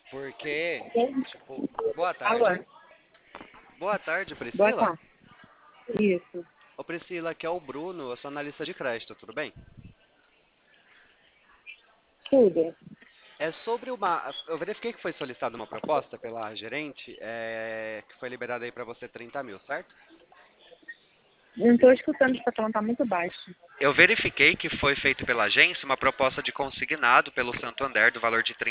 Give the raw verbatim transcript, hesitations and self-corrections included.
Porque, Sim. tipo, boa Alô? tarde. Boa tarde, Boa Priscila. tarde. Isso. Ô, Priscila, aqui é o Bruno, eu sou analista de crédito, tudo bem? Tudo. É sobre uma. Eu verifiquei que foi solicitada uma proposta pela gerente, é, que foi liberada aí pra você trinta mil, certo? Não estou escutando, está falando, tá muito baixo. Eu verifiquei que foi feito pela agência uma proposta de consignado pelo Santander do valor de